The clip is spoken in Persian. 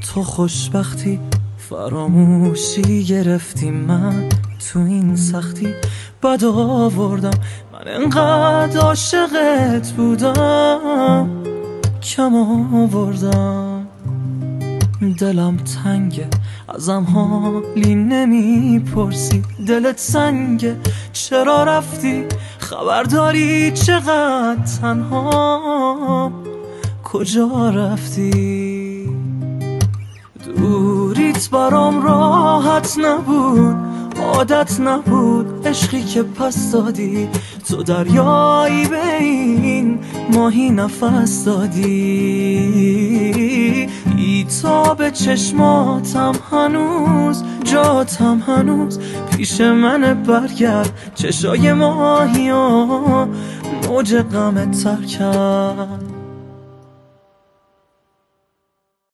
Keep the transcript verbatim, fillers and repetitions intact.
تو خوشبختی فراموشی گرفتی، من تو این سختی بد آوردم. من انقدر عاشقت بودم کم آوردم. دلم تنگه ازم حالی نمیپرسی، دلت سنگه چرا رفتی؟ خبر داری چقدر تنها؟ کجا رفتی؟ دوریت برام راحت نبود، عادت نبود، عشقی که پس دادی تو دریایی به این ماهی نفس دادی. ای تا به چشماتم هنوز جاتم هنوز پیش من، برگرد چشای ماهی ها موج غمت تر کرد.